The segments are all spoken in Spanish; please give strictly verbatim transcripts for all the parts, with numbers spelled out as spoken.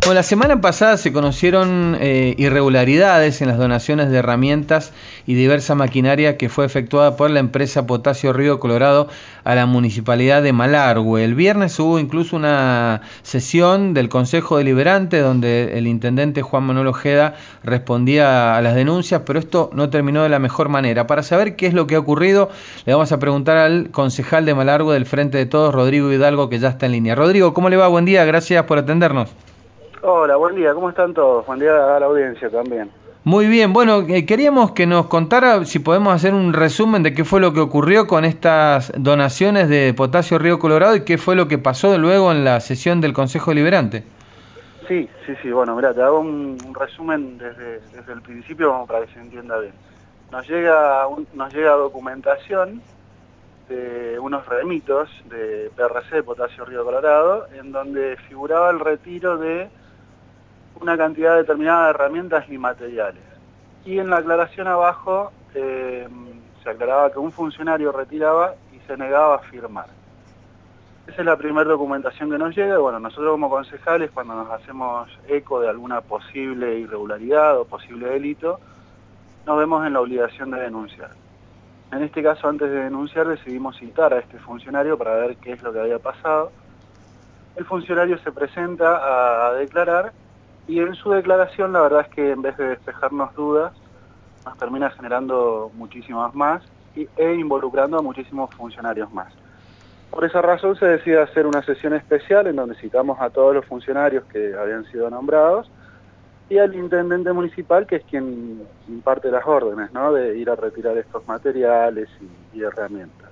Bueno, la semana pasada se conocieron eh, irregularidades en las donaciones de herramientas y diversa maquinaria que fue efectuada por la empresa Potasio Río Colorado a la municipalidad de Malargüe. El viernes hubo incluso una sesión del Consejo Deliberante donde el intendente Juan Manuel Ojeda respondía a las denuncias, pero esto no terminó de la mejor manera. Para saber qué es lo que ha ocurrido, le vamos a preguntar al concejal de Malargüe del Frente de Todos, Rodrigo Hidalgo, que ya está en línea. Rodrigo, ¿cómo le va? Buen día, gracias por atendernos. Hola, buen día, ¿cómo están todos? Buen día a la audiencia también. Muy bien, bueno, eh, queríamos que nos contara si podemos hacer un resumen de qué fue lo que ocurrió con estas donaciones de Potasio Río Colorado y qué fue lo que pasó luego en la sesión del Consejo Deliberante. Sí, sí, sí, bueno, mira, te hago un, un resumen desde, desde el principio como para que se entienda bien. Nos llega, un, nos llega documentación de unos remitos de P R C, Potasio Río Colorado, en donde figuraba el retiro de una cantidad determinada de herramientas y materiales. Y en la aclaración abajo eh, se aclaraba que un funcionario retiraba y se negaba a firmar. Esa es la primera documentación que nos llega. Bueno, nosotros como concejales, cuando nos hacemos eco de alguna posible irregularidad o posible delito, nos vemos en la obligación de denunciar. En este caso, antes de denunciar, decidimos citar a este funcionario para ver qué es lo que había pasado. El funcionario se presenta a, a declarar y en su declaración la verdad es que en vez de despejarnos dudas, nos termina generando muchísimas más y, e involucrando a muchísimos funcionarios más. Por esa razón se decide hacer una sesión especial en donde citamos a todos los funcionarios que habían sido nombrados y al intendente municipal, que es quien imparte las órdenes, ¿no?, de ir a retirar estos materiales y, y herramientas.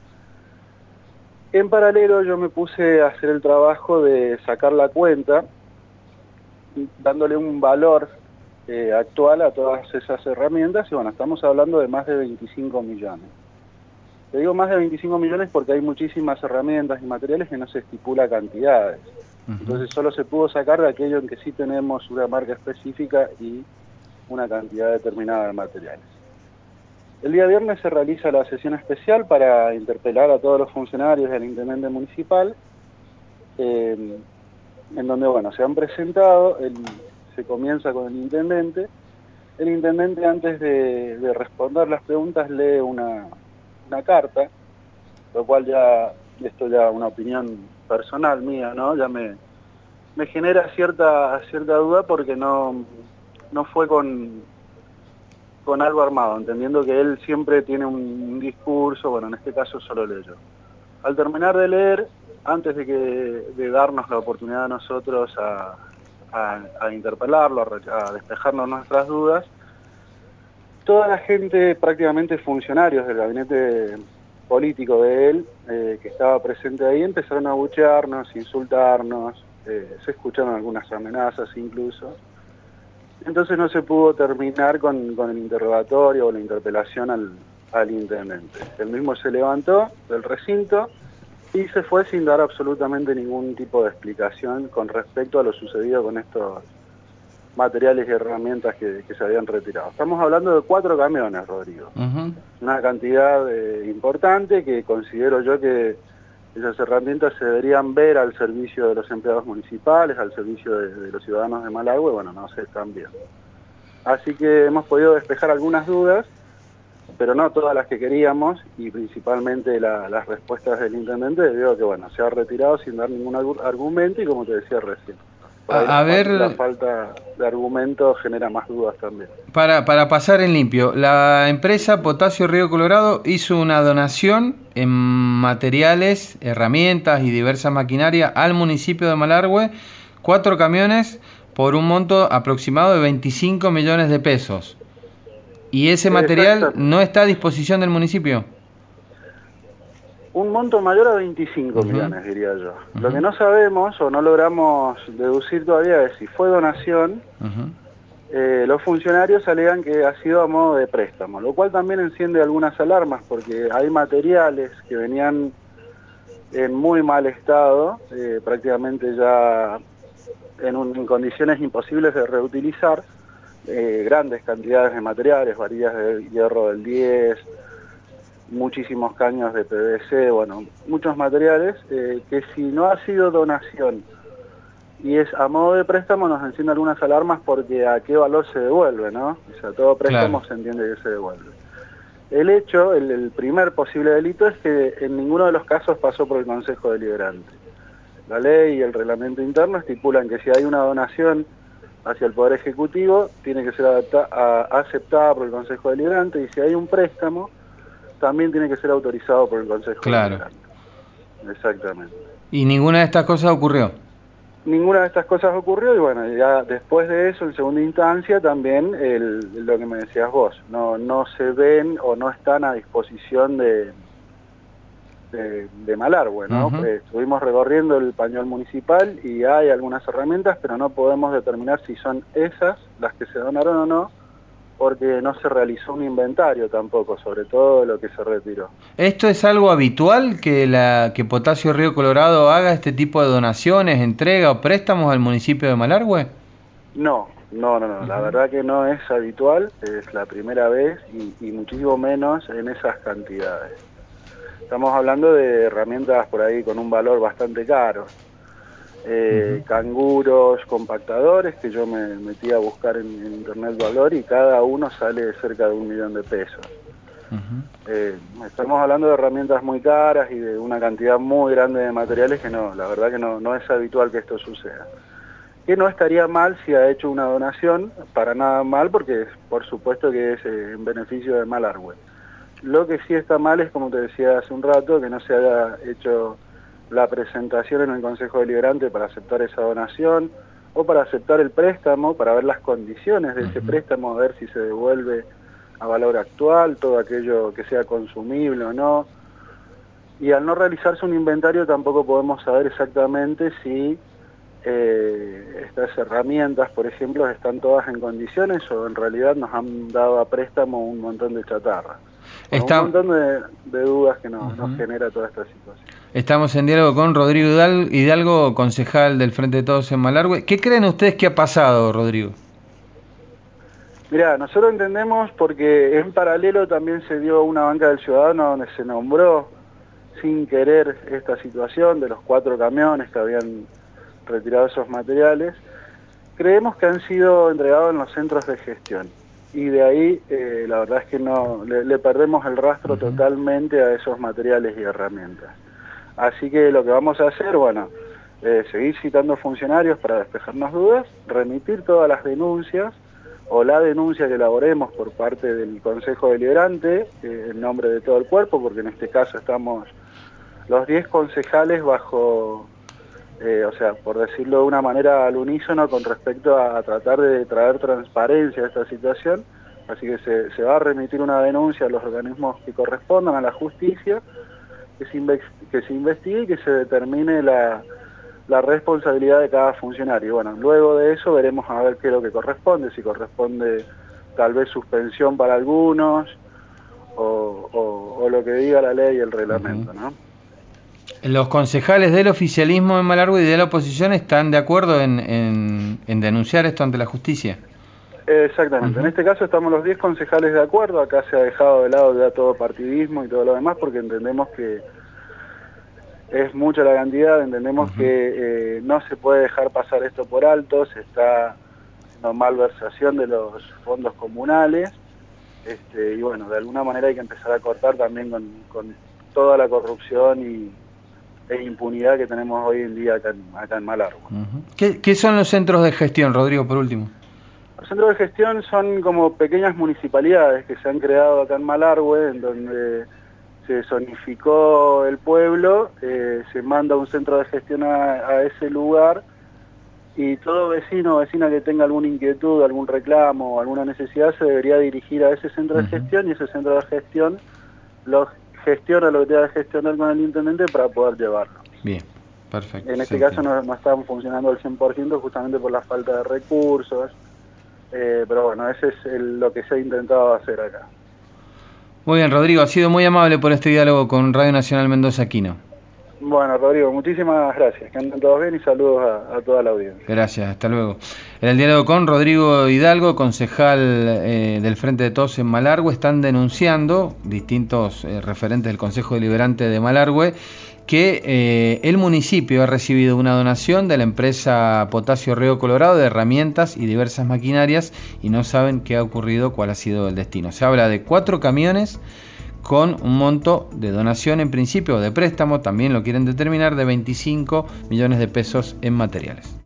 En paralelo yo me puse a hacer el trabajo de sacar la cuenta, dándole un valor eh, actual a todas esas herramientas, y bueno, estamos hablando de más de veinticinco millones. Te digo más de veinticinco millones porque hay muchísimas herramientas y materiales que no se estipula cantidades. Uh-huh. Entonces solo se pudo sacar de aquello en que sí tenemos una marca específica y una cantidad determinada de materiales. El día viernes se realiza la sesión especial para interpelar a todos los funcionarios del intendente municipal, eh, en donde, bueno, se han presentado, el, se comienza con el intendente. El intendente, antes de, de responder las preguntas, lee una, una carta, lo cual ya, esto ya una opinión personal mía, ¿no?, ya me, me genera cierta, cierta duda porque no, no fue con, con algo armado, entendiendo que él siempre tiene un, un discurso, bueno, en este caso solo leyó. Al terminar de leer, antes de, que, de darnos la oportunidad a nosotros a, a, a interpelarlo, a, a despejarnos nuestras dudas, toda la gente, prácticamente funcionarios del gabinete político de él, eh, que estaba presente ahí, empezaron a abuchearnos, insultarnos, eh, se escucharon algunas amenazas incluso. Entonces no se pudo terminar con, con el interrogatorio o la interpelación al, al intendente. Él mismo se levantó del recinto y se fue sin dar absolutamente ningún tipo de explicación con respecto a lo sucedido con estos materiales y herramientas que, que se habían retirado. Estamos hablando de cuatro camiones, Rodrigo. Uh-huh. Una cantidad eh, importante que considero yo que esas herramientas se deberían ver al servicio de los empleados municipales, al servicio de, de los ciudadanos de Malargüe. Bueno, no se están viendo. Así que hemos podido despejar algunas dudas, pero no todas las que queríamos, y principalmente la, las respuestas del intendente debido a que, bueno, se ha retirado sin dar ningún argumento y, como te decía recién, a, la, a ver, la falta de argumento genera más dudas también. Para, para pasar en limpio, la empresa Potasio Río Colorado hizo una donación en materiales, herramientas y diversa maquinaria al municipio de Malargüe, cuatro camiones por un monto aproximado de veinticinco millones de pesos. ¿Y ese material no está a disposición del municipio? Un monto mayor a veinticinco uh-huh. millones, diría yo. Uh-huh. Lo que no sabemos o no logramos deducir todavía es si fue donación. Uh-huh. eh, los funcionarios alegan que ha sido a modo de préstamo, lo cual también enciende algunas alarmas porque hay materiales que venían en muy mal estado, eh, prácticamente ya en, un, en condiciones imposibles de reutilizar. Eh, grandes cantidades de materiales, varillas de hierro del diez, muchísimos caños de P V C, bueno, muchos materiales eh, que si no ha sido donación y es a modo de préstamo nos enciende algunas alarmas porque a qué valor se devuelve, ¿no? O sea, todo préstamo claro. se entiende que se devuelve. El hecho, el, el primer posible delito es que en ninguno de los casos pasó por el Consejo Deliberante. La ley y el reglamento interno estipulan que si hay una donación hacia el Poder Ejecutivo, tiene que ser adapta, a, aceptada por el Consejo Deliberante, y si hay un préstamo, también tiene que ser autorizado por el Consejo claro. Deliberante. Exactamente. ¿Y ninguna de estas cosas ocurrió? Ninguna de estas cosas ocurrió, y bueno, ya después de eso, en segunda instancia, también el, lo que me decías vos, no, no se ven o no están a disposición de, de, de Malargüe, ¿no? Uh-huh. eh, estuvimos recorriendo el pañol municipal y hay algunas herramientas, pero no podemos determinar si son esas las que se donaron o no, porque no se realizó un inventario tampoco, sobre todo de lo que se retiró. ¿Esto es algo habitual que la que Potasio Río Colorado haga este tipo de donaciones, entrega o préstamos al municipio de Malargüe? No, no, no, no. Uh-huh. La verdad que no es habitual, es la primera vez y, y muchísimo menos en esas cantidades. Estamos hablando de herramientas por ahí con un valor bastante caro. Eh, uh-huh. Canguros, compactadores, que yo me metí a buscar en, en internet valor, y cada uno sale cerca de un millón de pesos. Uh-huh. eh, estamos hablando de herramientas muy caras y de una cantidad muy grande de materiales que no, la verdad que no, no es habitual que esto suceda. Que no estaría mal si ha hecho una donación, para nada mal, porque por supuesto que es eh, en beneficio de Malargüe. Lo que sí está mal es, como te decía hace un rato, que no se haya hecho la presentación en el Consejo Deliberante para aceptar esa donación, o para aceptar el préstamo, para ver las condiciones de ese préstamo, a ver si se devuelve a valor actual, todo aquello que sea consumible o no. Y al no realizarse un inventario tampoco podemos saber exactamente si eh, estas herramientas, por ejemplo, están todas en condiciones o en realidad nos han dado a préstamo un montón de chatarra. Está... Un montón de, de dudas que nos, uh-huh. nos genera toda esta situación. Estamos en diálogo con Rodrigo Hidalgo, concejal del Frente de Todos en Malargüe. ¿Qué creen ustedes que ha pasado, Rodrigo? Mirá, nosotros entendemos, porque en paralelo también se dio una banca del ciudadano donde se nombró sin querer esta situación de los cuatro camiones que habían retirado esos materiales. Creemos que han sido entregados en los centros de gestión. Y de ahí, eh, la verdad es que no le, le perdemos el rastro uh-huh. totalmente a esos materiales y herramientas. Así que lo que vamos a hacer, bueno, eh, seguir citando funcionarios para despejarnos dudas, remitir todas las denuncias, o la denuncia que elaboremos por parte del Consejo Deliberante, eh, en nombre de todo el cuerpo, porque en este caso estamos los diez concejales bajo... Eh, o sea, por decirlo de una manera al unísono con respecto a, a tratar de traer transparencia a esta situación. Así que se, se va a remitir una denuncia a los organismos que correspondan, a la justicia, que se, inve que se investigue y que se determine la, la responsabilidad de cada funcionario. Bueno, luego de eso veremos a ver qué es lo que corresponde, si corresponde tal vez suspensión para algunos, o, o, o lo que diga la ley y el reglamento, ¿no? Los concejales del oficialismo en Malargüe y de la oposición están de acuerdo en, en, en denunciar esto ante la justicia. Exactamente. Uh-huh. En este caso estamos los diez concejales de acuerdo. Acá se ha dejado de lado ya todo partidismo y todo lo demás, porque entendemos que es mucha la cantidad, entendemos uh-huh. que eh, no se puede dejar pasar esto por alto, se está haciendo malversación de los fondos comunales, este, y bueno, de alguna manera hay que empezar a cortar también con, con toda la corrupción y e impunidad que tenemos hoy en día acá en, acá en Malargüe. Uh-huh. ¿Qué, ¿Qué son los centros de gestión, Rodrigo, por último? Los centros de gestión son como pequeñas municipalidades que se han creado acá en Malargüe, en donde se zonificó el pueblo, eh, se manda un centro de gestión a, a ese lugar, y todo vecino o vecina que tenga alguna inquietud, algún reclamo o alguna necesidad se debería dirigir a ese centro uh-huh. de gestión, y ese centro de gestión los gestiona lo que tenga que gestionar con el intendente para poder llevarlo. Bien, perfecto. En este sí, caso sí. no, no están funcionando al cien por ciento justamente por la falta de recursos, eh, pero bueno, ese es el, lo que se ha intentado hacer acá. Muy bien, Rodrigo, ha sido muy amable por este diálogo con Radio Nacional Mendoza Aquino. Bueno, Rodrigo, muchísimas gracias, que anden todos bien y saludos a, a toda la audiencia. Gracias, hasta luego. En el diálogo con Rodrigo Hidalgo, concejal eh, del Frente de Todos en Malargüe, están denunciando distintos eh, referentes del Consejo Deliberante de Malargüe que eh, el municipio ha recibido una donación de la empresa Potasio Río Colorado de herramientas y diversas maquinarias y no saben qué ha ocurrido, cuál ha sido el destino. Se habla de cuatro camiones con un monto de donación en principio o de préstamo, también lo quieren determinar, de veinticinco millones de pesos en materiales.